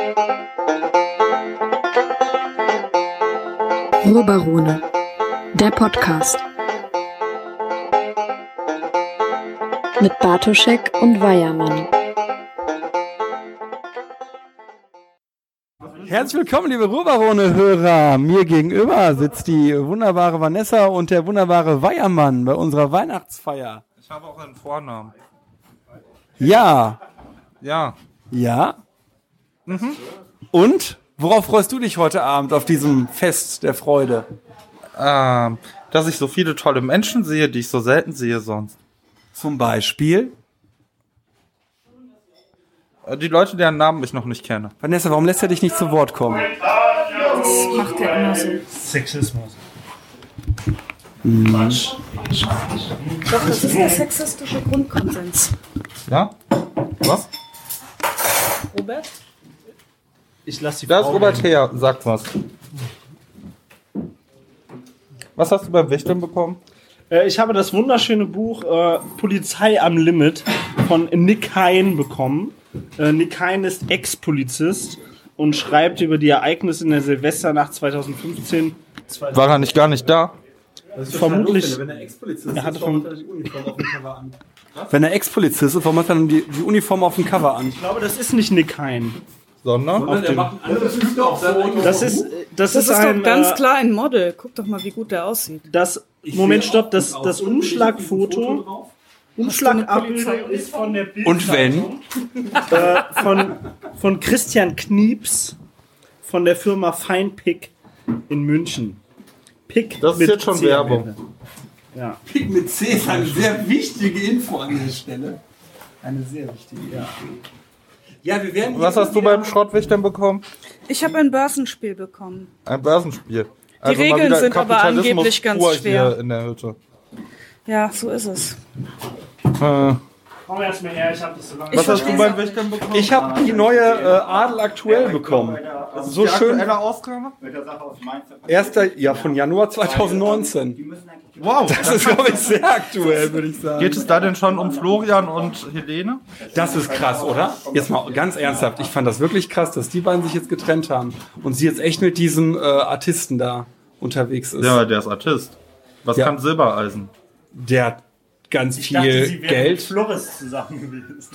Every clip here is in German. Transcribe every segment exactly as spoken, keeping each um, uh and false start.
Ruhrbarone, der Podcast. Mit Bartoschek und Weiermann. Herzlich willkommen, liebe Ruhrbarone-Hörer. Mir gegenüber sitzt die wunderbare Vanessa und der wunderbare Weiermann bei unserer Weihnachtsfeier. Ich habe auch einen Vornamen. Ja. Ja. Ja? Mhm. Und? Worauf freust du dich heute Abend auf diesem Fest der Freude? Ähm, dass ich so viele tolle Menschen sehe, die ich so selten sehe sonst. Zum Beispiel? Die Leute, deren Namen ich noch nicht kenne. Vanessa, warum lässt er dich nicht zu Wort kommen? Das macht er immer so. Sexismus. Mhm. Doch, das ist der sexistische Grundkonsens. Ja? Was? Robert? Ich lasse die Da ist Frau Robert reden. her, sagt was. Was hast du beim Wichteln bekommen? Äh, ich habe das wunderschöne Buch äh, Polizei am Limit von Nick Hein bekommen. Äh, Nick Hein ist Ex-Polizist und schreibt über die Ereignisse in der Silvesternacht zweitausendfünfzehn. War er nicht gar nicht da? Vermutlich. Wenn er Ex-Polizist Er hatte vom, die Uniform auf dem Cover an. Wenn er Ex-Polizist ist, warum hat er dann die, die Uniform auf dem Cover an? ich glaube, das ist nicht Nick Hein. Sondern? Auf dem, das ist, das, Das ist ist ein doch ganz äh, klar ein Model. Guck doch mal, wie gut der aussieht. Das, Moment, stopp, das, das Umschlagfoto. Umschlagabbild ist von der Bild Und wenn? äh, von, von Christian Knieps von der Firma Feinpick in München. Pick Das ist mit jetzt schon C am Werbung. Ende. Ja. Pick mit C ist eine sehr wichtige Info an dieser Stelle. Eine sehr wichtige, ja. Ja, wir werden Was hast du beim Schrottwichteln bekommen? Ich habe ein Börsenspiel bekommen. Ein Börsenspiel. Also mal Regeln wieder sind aber Kapitalismus angeblich ganz pur schwer. Hier in der Hütte. Ja, so ist es. Äh, Komm erst mal her, ich hab das so lange. was hast du beim Wichteln bekommen? Ich habe die neue äh, Adel aktuell bekommen. So Die schön. aktuelle Ausgabe? Erster, ja, von Januar zweitausendneunzehn. Wow. Das ist, glaube ich, sehr aktuell, würde ich sagen. Geht es da denn schon um Florian und Helene? Das ist krass, oder? Jetzt mal ganz ernsthaft. Ich fand das wirklich krass, dass die beiden sich jetzt getrennt haben und sie jetzt echt mit diesem äh, Artisten da unterwegs ist. Ja, der ist Artist. Was Ja. kann Silbereisen? Der hat ganz Ich viel dachte, sie wären mit Geld. Flores zusammen gewesen.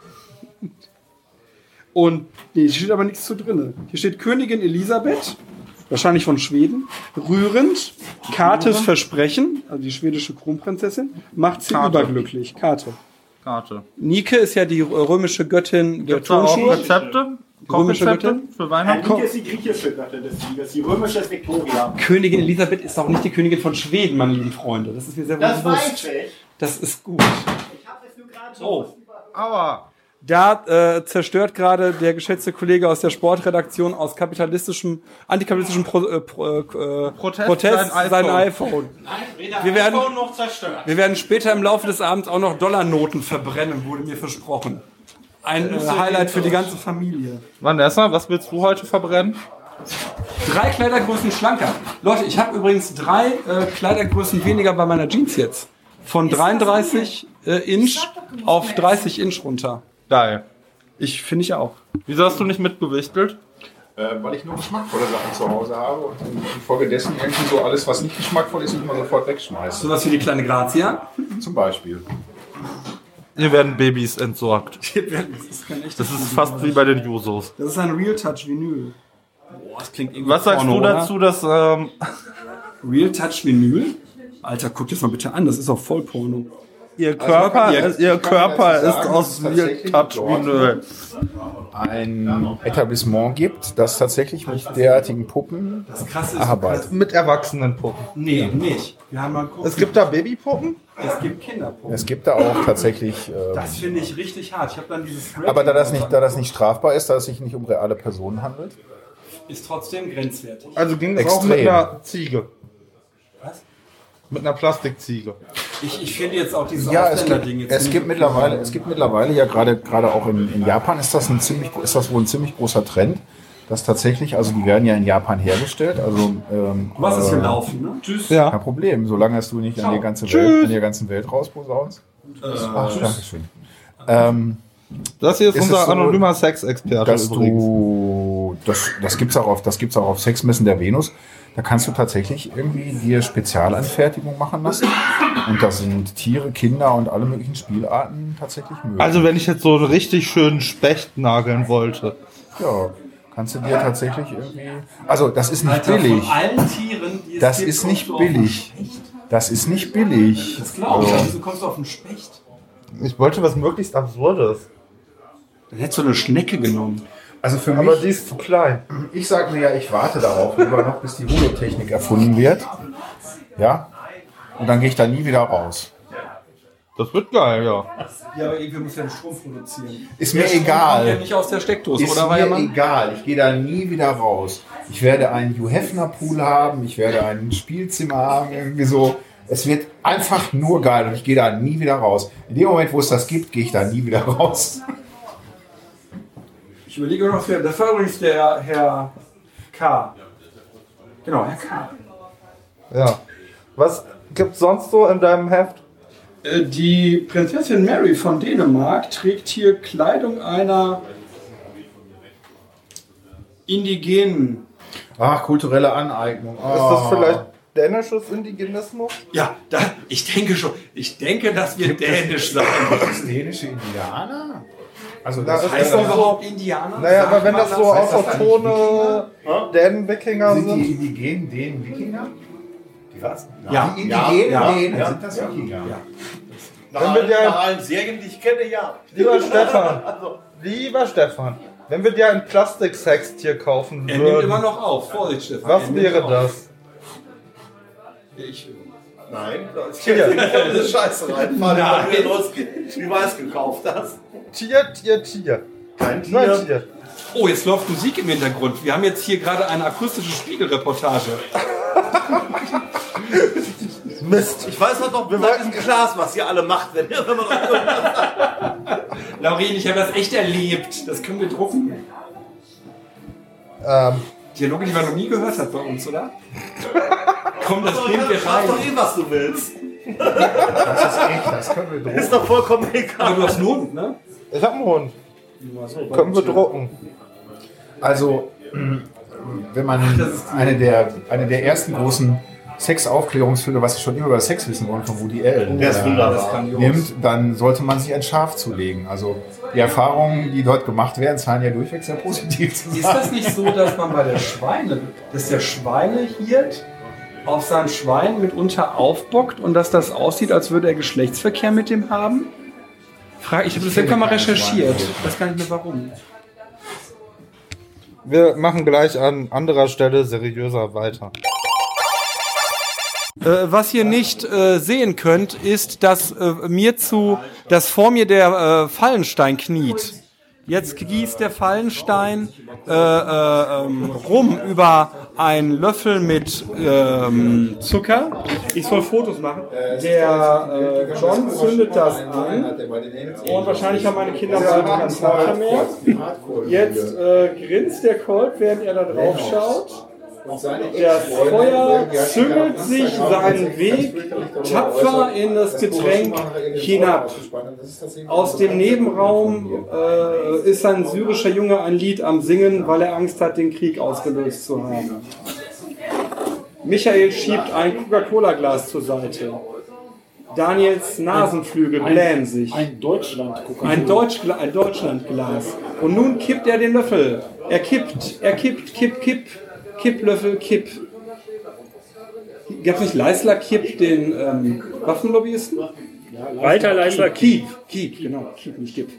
Und nee, hier steht aber nichts zu drin. Hier steht Königin Elisabeth, wahrscheinlich von Schweden. Rührend, Kates Versprechen, also die schwedische Kronprinzessin, macht sie Kate. überglücklich. Kate. Karte. Nike ist ja die römische Göttin der Gibt's da auch Turnschuhe. Rezepte? Römische Kochrezepte Göttin? für Weihnachten? Nike ist die griechische Göttin des Sieges, die römische ist Victoria. Königin Elisabeth ist auch nicht die Königin von Schweden, meine lieben Freunde. Das ist mir sehr Das bewusst. weiß ich. Das ist gut. Ich habe es nur gerade so. Oh. Aua. Da äh, zerstört gerade der geschätzte Kollege aus der Sportredaktion aus kapitalistischem, antikapitalistischem Pro, äh, Pro, äh, Protest Protest sein sein iPhone. iPhone. Weder Wir werden- iPhone noch zerstört. Wir werden später im Laufe des Abends auch noch Dollarnoten verbrennen, wurde mir versprochen. Ein äh, Highlight für die ganze Familie. Vanessa, was willst du heute verbrennen? Drei Kleidergrößen schlanker. Leute, ich habe übrigens drei äh, Kleidergrößen weniger bei meiner Jeans jetzt. Von dreiunddreißig äh, Inch auf dreißig Inch runter. Geil. Ich finde ich auch. Wieso hast du nicht mitgewichtelt? Äh, weil ich nur geschmackvolle Sachen zu Hause habe und infolgedessen irgendwie so alles, was nicht geschmackvoll ist, immer sofort wegschmeiße. Sowas wie die kleine Grazia. Zum Beispiel. Hier werden Babys entsorgt. Das kann echt Das ist fast wie bei den Jusos. Das ist ein Real Touch Vinyl. Boah, das klingt irgendwie Was sagst Porno, du oder? dazu, dass ähm, Real Touch Vinyl? Alter, guck das mal bitte an, das ist auch voll Porno. ihr Körper, ihr- ist, ihr Körper sagen, ist dass aus es Real tatsächlich Touch dort Vinyl? Ein Etablissement gibt, das tatsächlich mit derartigen Puppen Das krasse ist, arbeitet. Mit erwachsenen Puppen. nee, nicht. Wir haben mal geguckt, Es gibt da Babypuppen? es gibt Kinderporno. Es gibt da auch tatsächlich, äh, Das finde ich richtig hart. Ich habe dann dieses aber da das, nicht, da das nicht strafbar ist, da es sich nicht um reale Personen handelt, ist trotzdem grenzwertig. Also ging es auch mit Extrem. einer Ziege. Was? Mit einer Plastikziege. Ich, ich finde jetzt auch dieses ja, es gibt, Ausländerding jetzt es nicht gibt so mittlerweile, cool. es gibt mittlerweile ja gerade gerade auch in, in Japan ist das ein ziemlich ist das wohl ein ziemlich großer Trend, dass tatsächlich, also die werden ja in Japan hergestellt, also ähm, Was ist äh, gelaufen, ne? Tschüss. Ja. kein Problem, solange es du nicht an die ganze Welt, an die ganze Welt rausposaunst. Ach, Dankeschön. Ähm, Das hier ist, Ist es unser so, anonymer Sexexperte dass übrigens. du das, das gibt's auch auf, das gibt's auch auf Sexmessen der Venus. Da kannst du tatsächlich irgendwie dir Spezialanfertigung machen lassen. Und da sind Tiere, Kinder und alle möglichen Spielarten tatsächlich möglich. Also wenn ich jetzt so einen richtig schönen Specht nageln wollte. Ja, kannst du dir tatsächlich irgendwie... Also das ist nicht Alter, billig. von allen Tieren, die es Das gibt, ist kommst nicht du auf einen billig. Specht. Das ist nicht billig. Das glaube ich. Also, Also, du kommst auf einen Specht. Ich wollte was möglichst Absurdes. Dann hättest du eine Schnecke genommen. also für Aber mich... die ist zu klein. Ich sage mir ja, ich warte darauf, lieber noch, bis die Holotechnik erfunden wird. Ja? Und dann gehe ich da nie wieder raus. Das wird geil, ja. Ja, aber irgendwie muss ja den Strom produzieren. Ist mir Der Strom egal. kommt ja nicht aus der Steckdose, Ist oder mir Weiermann? egal. Ich gehe da nie wieder raus. Ich werde einen Hugh Hefner Pool haben. Ich werde ein Spielzimmer haben. Irgendwie so. Es wird einfach nur geil und ich gehe da nie wieder raus. In dem Moment, wo es das gibt, gehe ich da nie wieder raus. Ich überlege noch, für, das war übrigens der Herr K. Genau, Herr K. Ja. Was gibt's sonst so in deinem Heft? Äh, Die Prinzessin Mary von Dänemark trägt hier Kleidung einer indigenen. Ach, kulturelle Aneignung. Oh. Ist das vielleicht dänisches Indigenismus? Ja, da, ich denke schon. Ich denke, dass wir dänisch sein. das dänische Indianer? Also Na, das ist Heißt das das so? überhaupt Indianer? Naja, Sagt aber wenn man das so Heißt das eigentlich autochtone Dänen-Wikinger sind die sind. indigenen Dänen Wikinger? Die was? Ja. Die indigenen Ja. Dänen Ja. sind das Wikinger. Ja. Nach, Wenn wir allen, dir- nach allen Serien, die ich kenne, ja. Lieber Stefan, lieber Stefan, wenn wir dir ein Plastiksextier kaufen Er nimmt immer würden, noch auf. Vorsicht, Stefan. was Er nimmt wäre auf. das? Ich, Nein, da ist Tier. keine Scheiße rein. Fahr Nein. mal wieder losgeht. Wie war es gekauft hast? Tier, Tier, Tier. Kein Nur ein Tier. Tier. oh, jetzt läuft Musik im Hintergrund. Wir haben jetzt hier gerade eine akustische Spiegelreportage. Mist. Ich weiß halt noch, wir wollten- ist Glas, was ihr alle macht, wenn, wenn man noch Laurin, ich habe das echt erlebt. Das können wir drucken. Ähm, Dialoge, die man noch nie gehört hat bei uns, oder? Komm, das Mach nehmen wir doch rein. eh, was du willst. Das ist echt, das können wir drucken. Ist doch vollkommen Aber egal. du hast einen Hund, ne? ich hab einen Hund. Können wir drucken. Also, wenn man eine der, eine der ersten großen Sexaufklärungsfilme, was ich schon immer über Sex wissen wollte, von Woody Allen Der ist äh, wunderbar. nimmt, dann sollte man sich ein Schaf zulegen. Also die Erfahrungen, die dort gemacht werden, scheinen ja durchweg sehr positiv zu Ist sein. das nicht so, dass man bei der Schweine, dass der Schweinehirt auf sein Schwein mitunter aufbockt und dass das aussieht, als würde er Geschlechtsverkehr mit dem haben? Frage, ich habe das irgendwann mal recherchiert. Ich weiß gar nicht mehr warum. Wir machen gleich an anderer Stelle seriöser weiter. Äh, was ihr nicht äh, sehen könnt, ist, dass äh, mir zu, dass vor mir der äh, Fallenstein kniet. Jetzt gießt der Fallenstein äh, äh, ähm, rum über einen Löffel mit ähm, Zucker. Ich soll Fotos machen. Der äh, John zündet das an und wahrscheinlich haben meine Kinder bald keinen Vater mehr. Jetzt äh, grinst der Colt, während er da drauf schaut. Das Feuer züngelt sich seinen Weg tapfer in das Getränk hinab. Aus dem Nebenraum äh, ist ein syrischer Junge ein Lied am Singen, weil er Angst hat, den Krieg ausgelöst zu haben. Michael schiebt ein Coca-Cola-Glas zur Seite. Daniels Nasenflügel blähen sich. Ein Deutschland gucken. Ein, Deutschgla ein Deutschlandglas. Und nun kippt er den Löffel. Er kippt, er kippt, kipp, kipp. Kipplöffel, Kipp. Gab es nicht Leisler Kipp, den ähm, Waffenlobbyisten? Walter Leisler Kiep. Kiep, genau. Kiep, nicht Kipp.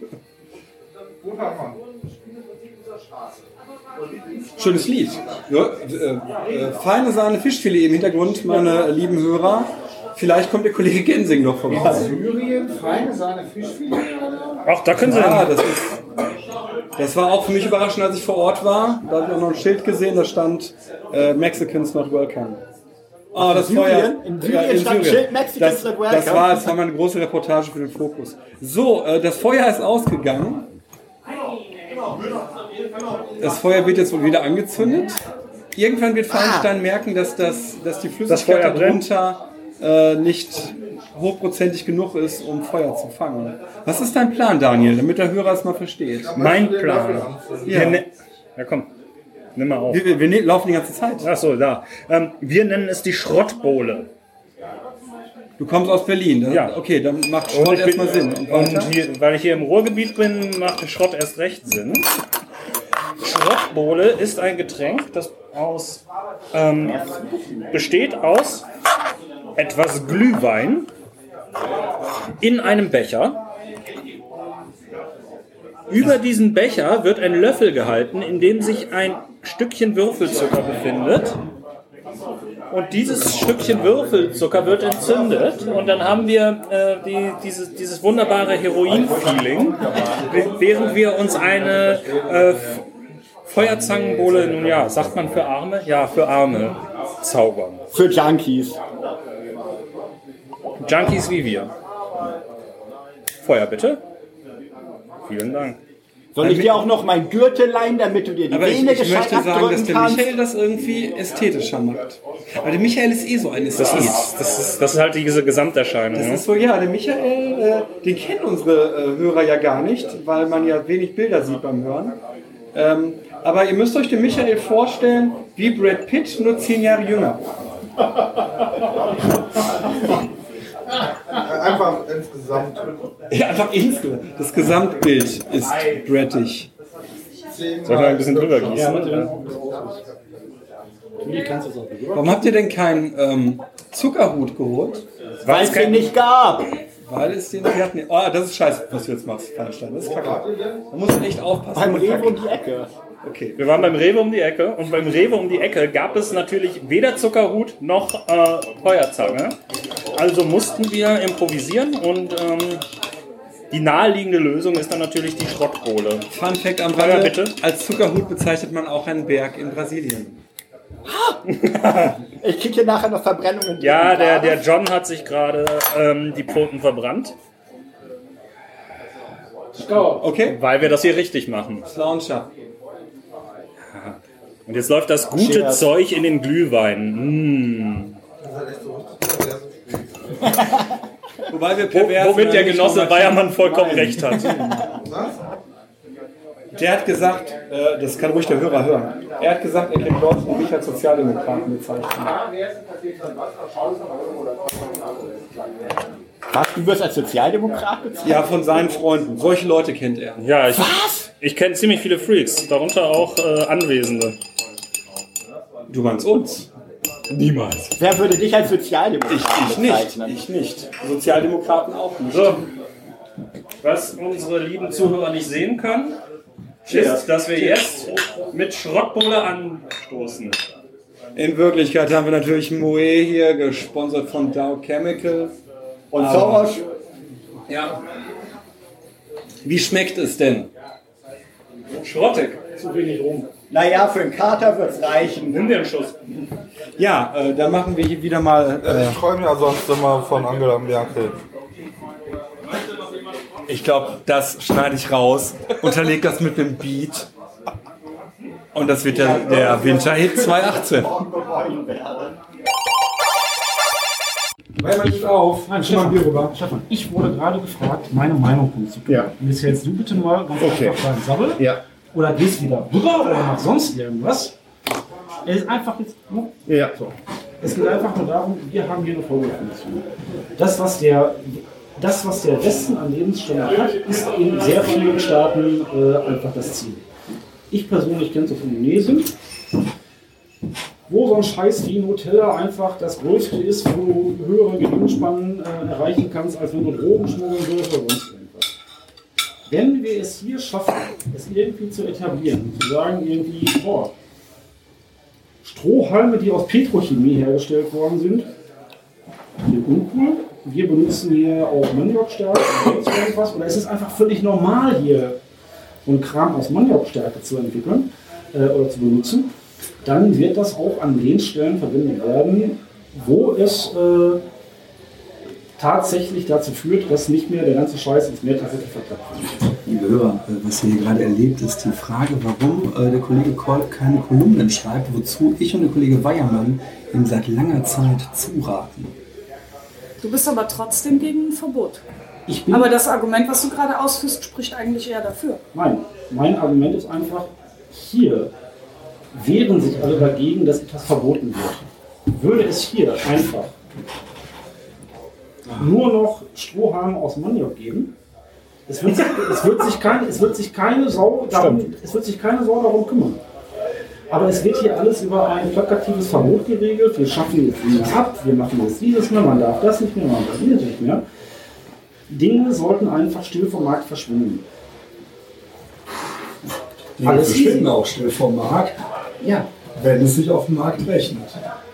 Schönes Lied. Ja, äh, äh, feine Sahne Fischfilet im Hintergrund, meine lieben Hörer. Vielleicht kommt der Kollege Gensing noch vorbei. Syrien, feine Sahne, Fischfilet. Ach, da können Sie Ja, das ist. Das war auch für mich überraschend, als ich vor Ort war. Da habe ich auch noch ein Schild gesehen, da stand äh, Mexicans not welcome. Oh, das Feuer. In Syrien stand ein Schild, Mexicans das, not welcome. das war, das war meine große Reportage für den Fokus. So, äh, das Feuer ist ausgegangen. Das Feuer wird jetzt wohl wieder angezündet. Irgendwann wird Feinstein merken, dass, das, dass die Flüssigkeit Feuer brennt. darunter äh, nicht hochprozentig genug ist, um Feuer zu fangen. Was ist dein Plan, Daniel, damit der Hörer es mal versteht? Mein Plan. Ja. Wir ne ja, komm. Nimm mal auf. Wir, wir ne- laufen die ganze Zeit. Ach so, da. Ähm, wir nennen es die Schrottbowle. Du kommst aus Berlin, ne? Ja. Okay, dann macht Und Schrott ich bin- erstmal Sinn. Und weiter? Und hier, weil ich hier im Ruhrgebiet bin, macht Schrott erst recht Sinn. Schrottbowle ist ein Getränk, das aus, ähm, besteht aus etwas Glühwein in einem Becher. Über diesen Becher wird ein Löffel gehalten, in dem sich ein Stückchen Würfelzucker befindet. Und dieses Stückchen Würfelzucker wird entzündet und dann haben wir äh, die, dieses, dieses wunderbare Heroin-Feeling, während wir uns eine äh, Feuerzangenbowle, nun ja, sagt man für Arme? Ja, für Arme zaubern. Für Junkies. Junkies wie wir. Feuer bitte. Vielen Dank. Soll ich dir auch noch mein Gürtel leihen, damit du dir die Aber ich, Vene ich gescheit möchte sagen, dass abdrücken der kannst? Michael das irgendwie ästhetischer macht. Weil der Michael ist eh so ein Ästhet. Das ist, das ist, das ist halt diese Gesamterscheinung. Das Ne? ist so, ja, der Michael, äh, den kennen unsere äh, Hörer ja gar nicht, weil man ja wenig Bilder sieht beim Hören. Ähm, aber ihr müsst euch den Michael vorstellen wie Brad Pitt, nur zehn Jahre jünger. Einfach insgesamt. Ja, einfach insgesamt. Das Gesamtbild ist brattig. Soll ich ein bisschen drüber gießen? Warum habt ihr denn keinen ähm, Zuckerhut geholt? Weil es den nicht gab. Weil es den. Wir hatten, oh, das ist scheiße, was du jetzt machst, Feinstein. Das ist kacke. Da musst du echt aufpassen. Beim mit Rewe Kacke. um die Ecke. Okay. Wir waren beim Rewe um die Ecke und beim Rewe um die Ecke gab es natürlich weder Zuckerhut noch äh, Feuerzange. Also mussten wir improvisieren und ähm, die naheliegende Lösung ist dann natürlich die Schrottbowle. Fun Fact am Feuer Rande, bitte. als Zuckerhut bezeichnet man auch einen Berg in Brasilien. Ich krieg hier nachher noch Verbrennungen. Ja, der, der John hat sich gerade ähm, die Pfoten verbrannt, Okay? weil wir das hier richtig machen. Launcher. Und jetzt läuft das gute Cheers. Zeug in den Glühwein. Mm. Wobei wir Wo, pervers womit der nicht Genosse nochmal- Weiermann vollkommen recht hat. Der hat gesagt, äh, das kann ruhig der Hörer hören. Er hat gesagt, er kennt dort und mich als Sozialdemokraten bezeichnen. Was, du wirst als Sozialdemokrat bezeichnet? Ja, von seinen Freunden. Solche Leute kennt er. Ja, ich, ich kenne ziemlich viele Freaks, darunter auch äh, Anwesende. Du meinst uns? Niemals. Wer würde dich als Sozialdemokrat Ich nicht. bezeichnen? Ich nicht. Sozialdemokraten auch nicht. So, was unsere lieben Zuhörer nicht sehen können, ist, dass wir jetzt mit Schrottbowle anstoßen. In Wirklichkeit haben wir natürlich Moe hier, gesponsert von Dow Chemical. Und Aber- Soros? Ja. Wie schmeckt es denn? Schrottig. Naja, für einen Kater wird's reichen. Nimm dir einen Schuss. Ja, äh, dann machen wir hier wieder mal. Äh, Ich träume ja sonst immer von Angela Merkel. ich glaube, das schneide ich raus, unterlege das mit einem Beat. Und das wird der, der Winterhit zwanzig achtzehn. Weil man nicht auf. Nein, Stefan, Bier rüber. Stefan, ich wurde gerade gefragt, meine Meinung dazu. Ja. Und jetzt hältst du bitte mal ganz okay. einfach deinen Sabbel. Ja. Oder gehst wieder rüber oder machst sonst irgendwas. Es ist einfach jetzt. Ne? Ja. So. Es geht einfach nur darum, wir haben hier eine Vorbildfunktion. Das, was der, das, was der Westen an Lebensstandard hat, ist in sehr vielen Staaten äh, einfach das Ziel. Ich persönlich kenne es aus Indonesien, wo so ein Scheiß wie ein Nutella einfach das Größte ist, wo du höhere Gewinnspannen äh, erreichen kannst, als wenn du Drogen schmuggeln würdest oder sonst irgendwas. Wenn wir es hier schaffen, es irgendwie zu etablieren, zu sagen irgendwie, boah, Strohhalme, die aus Petrochemie hergestellt worden sind, sind uncool. Wir benutzen hier auch Maniokstärke oder sonst irgendwas. Oder es ist einfach völlig normal, hier so einen Kram aus Maniokstärke zu entwickeln äh, oder zu benutzen. Dann wird das auch an den Stellen verwendet werden, wo es äh, tatsächlich dazu führt, dass nicht mehr der ganze Scheiß ins Meer tatsächlich verklappt wird. Liebe Hörer, äh, was ihr hier gerade erlebt, ist die Frage, warum äh, der Kollege Kolb keine Kolumnen schreibt, wozu ich und der Kollege Weiermann ihm seit langer Zeit zuraten. Du bist aber trotzdem gegen ein Verbot. Ich bin Aber das Argument, was du gerade ausführst, spricht eigentlich eher dafür. Nein, mein Argument ist einfach, hier wehren sich alle dagegen, dass etwas verboten wird. Würde es hier einfach nur noch Strohhalme aus Maniok geben, es wird sich, es wird sich, kein, es wird sich keine Sau darum, es wird sich keine Sau darum kümmern. Aber es wird hier alles über ein plakatives Verbot geregelt. Wir schaffen jetzt dieses ab, wir machen jetzt dieses mehr, man darf das nicht mehr, man darf das nicht mehr. Dinge sollten einfach still vom Markt verschwinden. Die alles verschwinden auch still vom Markt, ja. wenn es sich auf dem Markt rechnet.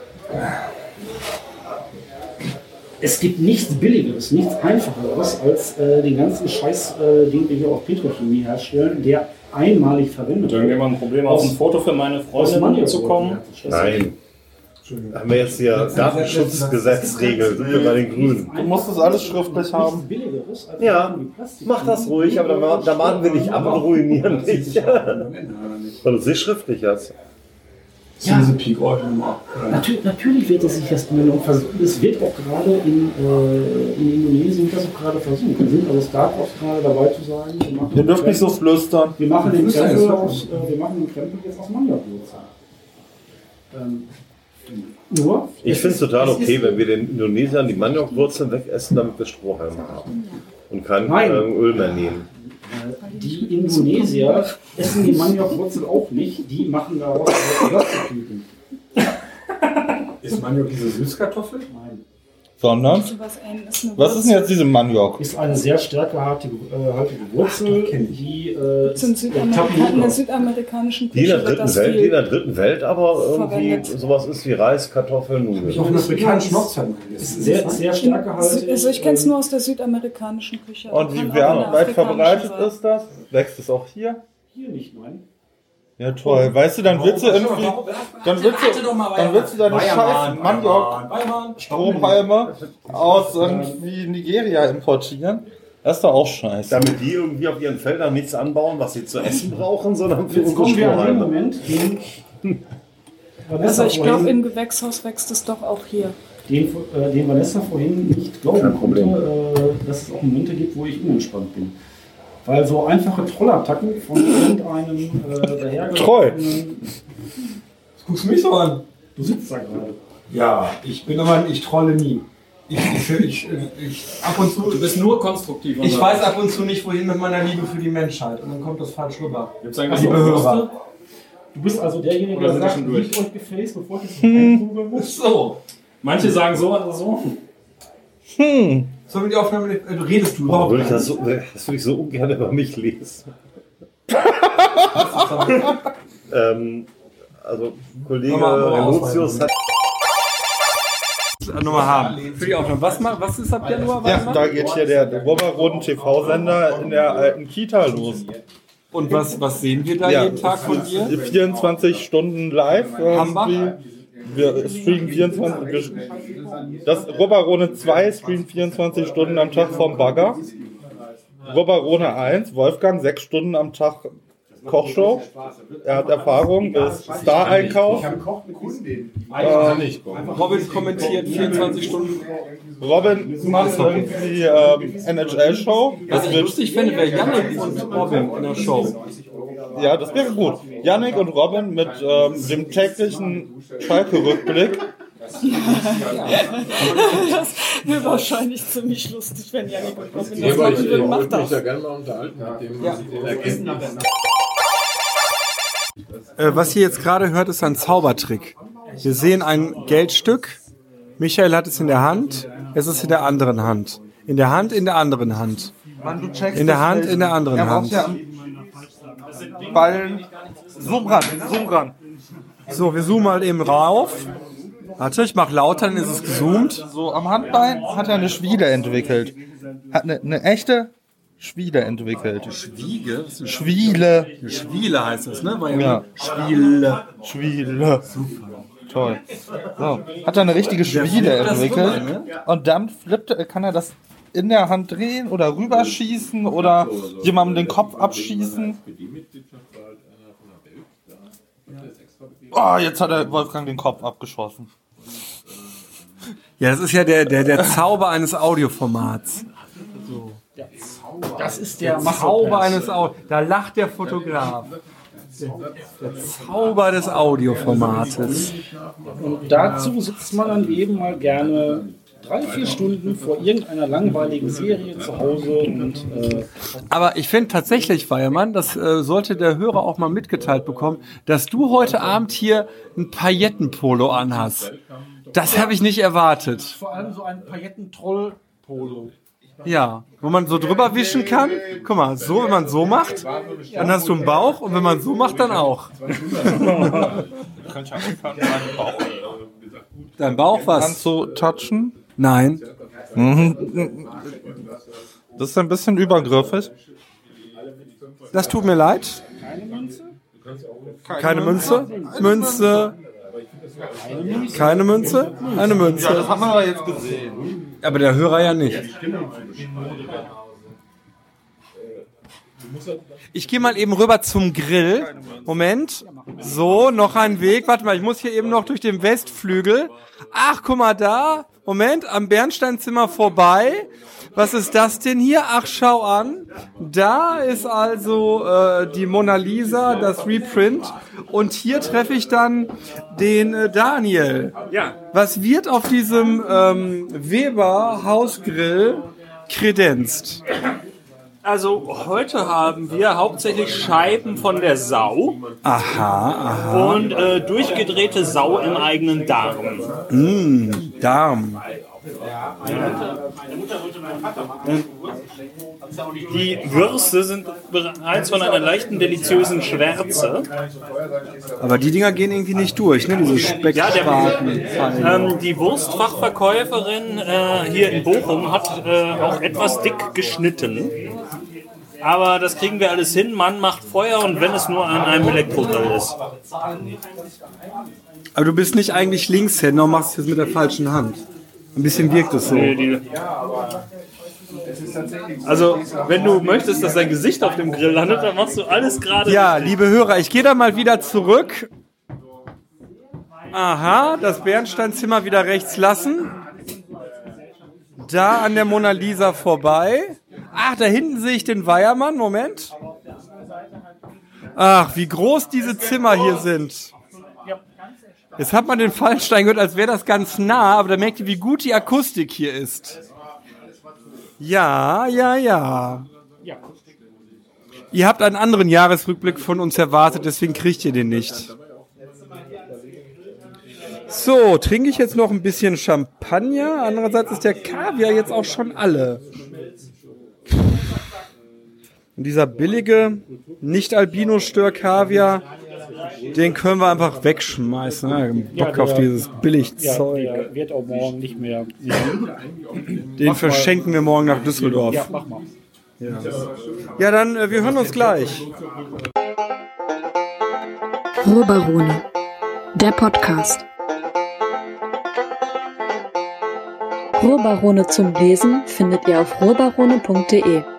Es gibt nichts Billigeres, nichts Einfacheres als äh, den ganzen Scheiß, äh, den wir hier auf Petrochemie herstellen, der einmalig verwendet wird. Irgendjemand ein Problem, auf ein Foto für meine Freundin zu kommen? Nein. Haben wir jetzt hier Datenschutzgesetzregel, sind wir bei den Grünen. Du musst das alles schriftlich haben. Ja, mach das ruhig, aber da, da mahnen wir nicht ab und ruinieren dich. Weil du es nicht schriftlich hast. Ja, natürlich, natürlich wird es sich das versuchen. Es wird auch gerade in, äh, in Indonesien das auch gerade versucht. Da sind also Startups gerade dabei zu sagen, wir machen Ihr dürft nicht so flüstern. Wir machen den Krempel aus, äh, wir machen den Krempel jetzt aus Maniakwurzeln. Ähm, nur. Ich finde es total okay, wenn wir den Indonesiern die Maniokwurzeln wegessen, damit wir Strohhalme haben. Und kein äh, Öl mehr nehmen. Die Indonesier essen die Maniokwurzel auch nicht, die machen daraus Plastiktüten. Ist Maniok diese Süßkartoffel? Nein. Sondern? Was ist denn jetzt diese Maniok? Ist eine sehr stärkehaltige äh, Wurzel, die äh, in, Südamerika in der südamerikanischen Küche. Die in der dritten Welt, die in der dritten Welt aber irgendwie verwendet. Sowas ist wie Reis, Kartoffeln, Nudeln. Ich auch in der afrikanischen Hochzeit ist sehr, sehr stärkehaltig. Also ich kenne es nur aus der südamerikanischen Küche. Und wie weit verbreitet ist das? Wächst es auch hier? Hier nicht, nein. Ja, toll. Weißt du, dann willst du irgendwie, dann willst du, dann willst du deine scheiß Maniok-Strohhalme aus irgendwie Nigeria importieren. Das ist doch auch scheiße. Damit die irgendwie auf ihren Feldern nichts anbauen, was sie zu essen brauchen, sondern für Jetzt unsere kommen wir an den Strohhalme. Moment, den Also ich glaube, im Gewächshaus wächst es doch auch hier. Den, äh, den Vanessa vorhin nicht glauben konnte, äh, dass es auch Momente gibt, wo ich unentspannt bin. Weil so einfache Trollattacken von irgendeinem äh, dahergelaufenen... Troll! Das guckst du mich so an. Du sitzt da gerade. Ja, ich bin aber, ich trolle nie. Ich, ich, ich, ich ab und zu... Du bist nur konstruktiv. Ich weiß ab und zu nicht, wohin mit meiner Liebe für die Menschheit. Und dann kommt das falsch rüber. Gibt's eigentlich Liebe Hörer. Du bist also derjenige, Oder der sind sagt, wir schon liebt euch gefällt, bevor ich es einprobieren muss. So. Manche sagen so, andere so. Hm. Sollen wir die Aufnahme nicht... Äh, redest du überhaupt? Würde ich das, so, das würde ich so ungern über mich lesen. ähm, also, Kollege Relotius hat... Nochmal haben. Für die Aufnahme. Was, was ist ab Januar? Ja, da geht hier der, der Oberroden T V-Sender in der alten Kita los. Und was, was sehen wir da Ja, jeden Tag von dir? vierundzwanzig Stunden live. Hambach? Wir streamen vierundzwanzig. Wir, das Rubberone zwei streamt vierundzwanzig Stunden am Tag vom Bagger. Rubberone eins, Wolfgang, sechs Stunden am Tag Kochshow. Er hat Erfahrung, ist Star-Einkauf. Ähm, Robin kommentiert vierundzwanzig Stunden. Robin macht irgendwie ähm, N H L-Show. Was ich lustig fände, wäre Yannick und Robin in der Show. Ja, das wäre gut. Yannick und Robin mit ähm, dem täglichen Schalke-Rückblick. Das wäre wahrscheinlich ziemlich lustig, wenn Yannick und Robin das machen würden. Macht das. Ich würde mich da gerne mal unterhalten mit dem, was ich den Ergebnissen. Äh, was ihr jetzt gerade hört, ist ein Zaubertrick. Wir sehen ein Geldstück. Michael hat es in der Hand. Es ist in der anderen Hand. In der Hand, in der anderen Hand. Mann, du checkst In der das Hand, nicht. in der anderen Er braucht Hand. ja am Ballen. Zoom ran, zoom ran. So, wir zoomen mal eben rauf. Warte, ich mach lauter, dann ist es gezoomt. So, am Handbein hat er eine Schwiele entwickelt. Hat eine, eine echte Schwiele entwickelt. Schwiege? Schwiele. Schwiele heißt das, ne? War Ja. Schwiele. Schwiele. Super. Toll. So. Hat er eine richtige Schwiele entwickelt. Und dann flippt, kann er das in der Hand drehen oder rüberschießen oder jemandem den Kopf abschießen. Oh, jetzt hat der Wolfgang den Kopf abgeschossen. Ja, das ist ja der, der, der Zauber eines Audioformats. Das ist der Der Zauber eines Audios. Da lacht der Fotograf. Der Zauber des Audioformates. Und dazu sitzt man dann eben mal gerne drei, vier Stunden vor irgendeiner langweiligen Serie zu Hause. Und, äh Aber ich finde tatsächlich, Weiermann, das äh, sollte der Hörer auch mal mitgeteilt bekommen, dass du heute Abend hier ein Paillettenpolo anhast. Das habe ich nicht erwartet. Vor allem so ein Paillettentroll-Polo. Ja, wo man so drüber wischen kann. Guck mal, so, wenn man so macht, dann hast du einen Bauch und wenn man so macht, dann auch. Dein Bauch was? Kannst du touchen? Nein. Das ist ein bisschen übergriffig. Das tut mir leid. Keine Münze? Münze. Keine Münze? Eine Münze. Ja, das haben wir aber jetzt gesehen. Aber der Hörer ja nicht. Ich gehe mal eben rüber zum Grill. Moment. So, noch ein Weg. Warte mal, ich muss hier eben noch durch den Westflügel. Ach, guck mal da. Moment, am Bernsteinzimmer vorbei. Was ist das denn hier? Ach, schau an. Da ist also äh, die Mona Lisa, das Reprint. Und hier treffe ich dann den äh, Daniel. Ja. Was wird auf diesem ähm, Weber Hausgrill kredenzt? Also heute haben wir hauptsächlich Scheiben von der Sau. Aha, aha. Und äh, durchgedrehte Sau im eigenen Darm. Mmh, Darm. Die Würste sind bereits von einer leichten, deliziösen Schwärze. Aber die Dinger gehen irgendwie nicht durch, ne? Diese Speckspaten. Ja, ähm, die Wurstfachverkäuferin äh, hier in Bochum hat äh, auch etwas dick geschnitten. Aber das kriegen wir alles hin. Man macht Feuer und wenn es nur an einem Elektrogrill ist. Aber du bist nicht eigentlich Linkshänder und machst es jetzt mit der falschen Hand. Ein bisschen wirkt es so. Nee, die also, wenn du möchtest, dass dein Gesicht auf dem Grill landet, dann machst du alles gerade. Ja, liebe Hörer, ich gehe da mal wieder zurück. Aha, das Bernsteinzimmer wieder rechts lassen. Da an der Mona Lisa vorbei. Ach, da hinten sehe ich den Weiermann. Moment. Ach, wie groß diese Zimmer hier sind. Jetzt hat man den Fallenstein gehört, als wäre das ganz nah, aber da merkt ihr, wie gut die Akustik hier ist. Ja, ja, ja. Ihr habt einen anderen Jahresrückblick von uns erwartet, deswegen kriegt ihr den nicht. So, trinke ich jetzt noch ein bisschen Champagner. Andererseits ist der Kaviar jetzt auch schon alle. Und dieser billige, Nicht-Albino-Stör-Kaviar, den können wir einfach wegschmeißen. Ne? Bock ja, der, auf dieses Billigzeug. Ja, der wird auch morgen nicht mehr. Den mach verschenken mal. wir morgen nach Düsseldorf. Ja, mach mal. Ja, ja dann, äh, wir hören uns gleich. Ruhrbarone, der Podcast. Ruhrbarone zum Lesen findet ihr auf ruhrbarone punkt de.